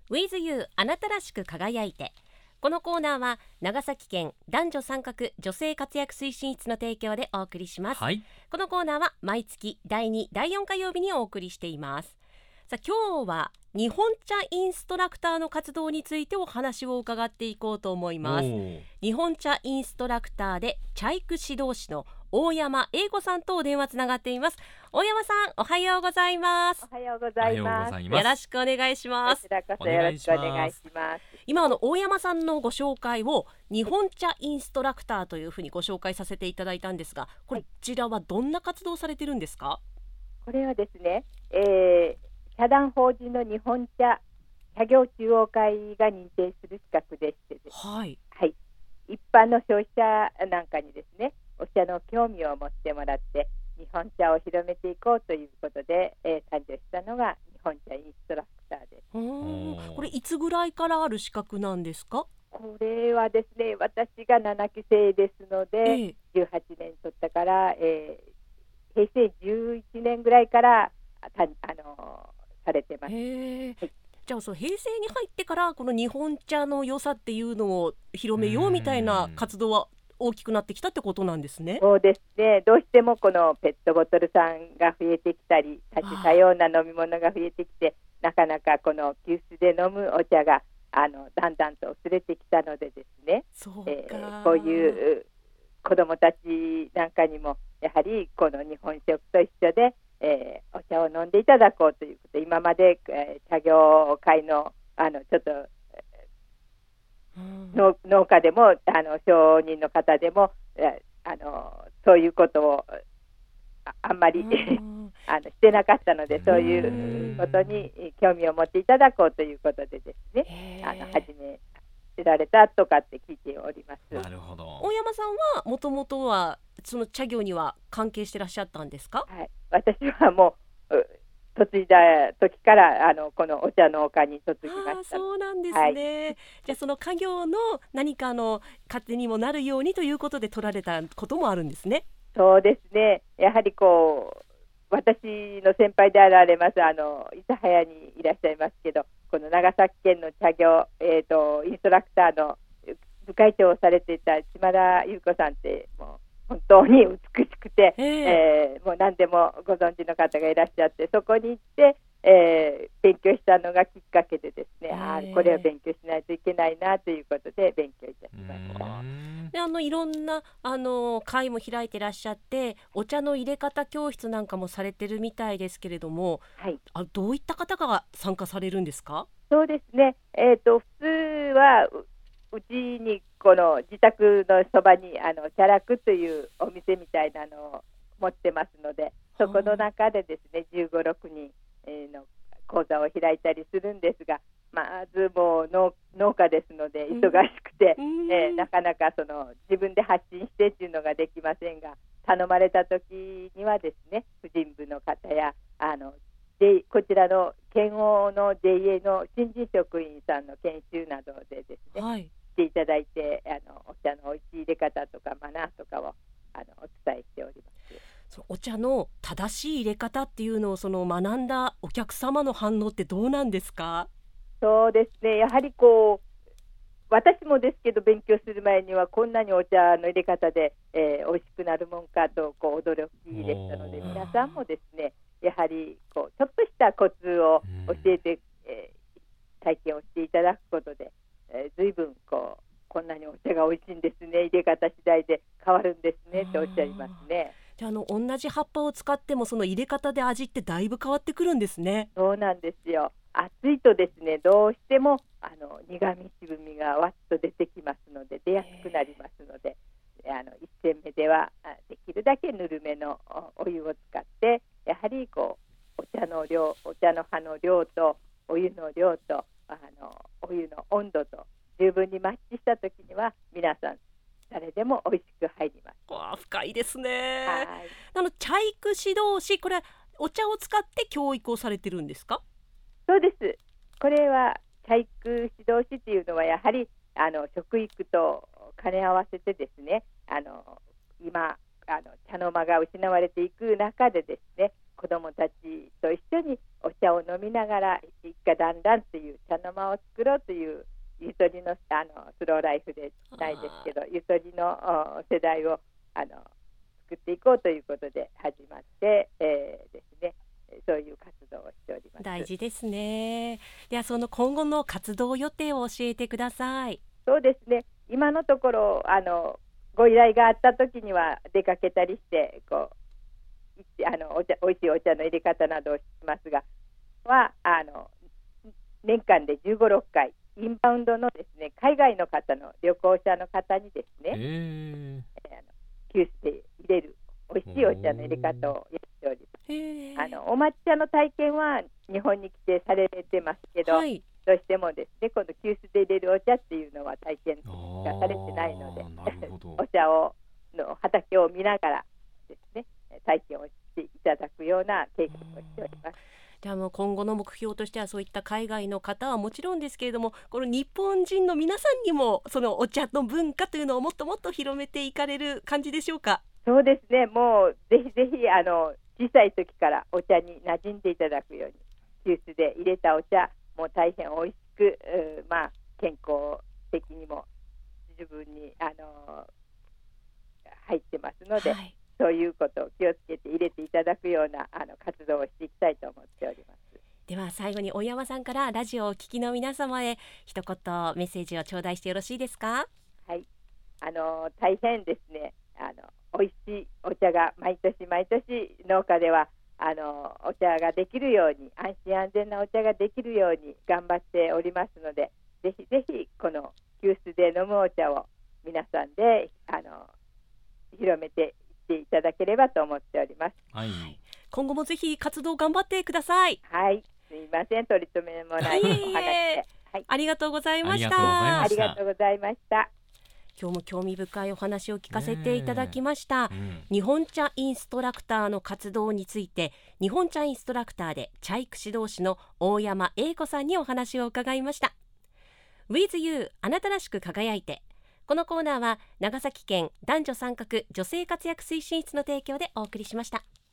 With You あなたらしく輝いて。このコーナーは長崎県男女参画女性活躍推進室の提供でお送りします、 はい、 このコーナーは毎月第2、第4火曜日にお送りしています。さあ、今日は日本茶インストラクターの活動についてお話を伺っていこうと思います。日本茶インストラクターで茶育指導士の大山英子さんとお電話つながっています。大山さん、おはようございます。 おはようございます。 よろしくお願いします。 こちらこそよろしくお願いします。 今大山さんのご紹介を日本茶インストラクターというふうにご紹介させていただいたんですが、こちらはどんな活動をされてるんですか？ これはですね、社団法人の日本茶業中央会が認定する資格でしてです、 はい、 一般の消費者なんかにですね、お茶の興味を持ってもらって日本茶を広めていこうということで、誕生したのが日本茶インストラクターです。 これいつぐらいからある資格なんですか？ これはですね、私が7期生ですので、18年取ったから、平成11年ぐらいからされてます。 じゃあ平成に入ってからこの日本茶の良さっていうのを広めようみたいな活動は大きくなってきたってことなんですね。 そうですね。どうしてもこのペットボトル酸が増えてきたり、多種多様な飲み物が増えてきて、なかなかこの急須で飲むお茶がだんだんと薄れてきたのでですね、こういう子どもたちなんかにもやはりこの日本食と一緒で、お茶を飲んでいただこうということで、今まで、茶業界のちょっと農家でも商人の方でもそういうことをあんまりしてなかったので、そういうことに興味を持っていただこうということでですね、始められたとかって聞いております。 なるほど。 大山さんはもともとはその茶業には関係してらっしゃったんですか？ はい、私はもう嫁いだ時からこのお茶農家に嫁ぎました。 そうなんですね、じゃあその家業の何か糧にもなるようにということで取られたこともあるんですね。 そうですね。やはり私の先輩であられます諫早にいらっしゃいますけど、この長崎県の茶業、インストラクターの部会長をされていた島田優子さんって、もう本当に美しくて、もう何でもご存知の方がいらっしゃって、そこに行って、勉強したのがきっかけでですね、これを勉強しないといけないなということで勉強いたしました。 でいろんな会も開いてらっしゃって、お茶の入れ方教室なんかもされてるみたいですけれども、どういった方が参加されるんですか？ そうですね、普通はうちにこの自宅のそばに茶楽というお店みたいなのを持ってますので、そこの中でですね、15、6人の講座を開いたりするんですが、まずもう農家ですので忙しくて、なかなか自分で発信してっていうのができませんが、頼まれた時にはですね、婦人部の方やこちらの県央の JA の新人職員さんの研修などでですね、していただいて、お茶のおいしい入れ方とかマナーとかをお伝えしております。 お茶の正しい入れ方っていうのを学んだお客様の反応ってどうなんですか？ そうですね、やはり私もですけど、勉強する前にはこんなにお茶の入れ方で、美味しくなるもんかと驚きでしたので、皆さんもですね、やはりちょっとしたコツを教えて、体験をしていただくことで、随分こんなにお茶が美味しいんですね、入れ方次第で変わるんですねとおっしゃいますね。 じゃあ同じ葉っぱを使ってもその入れ方で味ってだいぶ変わってくるんですね。 そうなんですよ。暑いとですね、どうしても苦み渋みがわっと出てきますので、出やすくなりますので、1煎目ではできるだけぬるめのお湯を使って、やはりお茶の葉の量とお湯の量とお湯の温度と十分にマッチした時には、皆さん誰でも美味しく入ります。 深いですね。茶育指導士、これお茶を使って教育をされてるんですか？ そうです。これは茶育指導士というのは、やはり食育と兼ね合わせてですね、今茶の間が失われていく中でですね、 子どもたちと一緒にお茶を飲みながら一家団らんという茶の間を作ろうというゆとりのスローライフでないですけど、ゆとりの世代を作っていこうということで始まって、ですね、そういう活動をしております。 大事ですね。ではその今後の活動予定を教えてください。 そうですね、今のところご依頼があった時には出かけたりしておいしいお茶の入れ方などをしますが年間で15、6回インバウンドのですね、海外の方の旅行者の方にですね、急須で入れるおいしいお茶の入れ方をやっております。お抹茶の体験は日本に来てされてますけど、はい、どうしてもですね、今度急須で入れるお茶っていうのは体験がされてないのでお茶の畑を見ながらですね、体験をしていただくような計画をしております。 では今後の目標としてはそういった海外の方はもちろんですけれども、この日本人の皆さんにもそのお茶の文化というのをもっともっと広めていかれる感じでしょうか。 そうですね、もうぜひぜひ小さい時からお茶に馴染んでいただくように、急須で入れたお茶も大変おいしく、健康的にも十分に入ってますので、はい、そういうことを気をつけて入れていただくような活動をしていきたいと思っております。 では最後に大山さんからラジオをお聞きの皆様へ一言メッセージを頂戴してよろしいですか。 はい、大変ですね、美味しいお茶が毎年毎年農家ではお茶ができるように、安心安全なお茶ができるように頑張っておりますので、ぜひぜひこの急須で飲むお茶を皆さんで広めていっていただければと思っております。 はい、今後もぜひ活動頑張ってください。 はい、すいません、取り留めもないお話で、はい、 ありがとうございました。 ありがとうございました。 今日も興味深いお話を聞かせていただきました。日本茶インストラクターの活動について、日本茶インストラクターで茶育指導士の大山英子さんにお話を伺いました。 With You あなたらしく輝いて、このコーナーは長崎県男女参画女性活躍推進室の提供でお送りしました。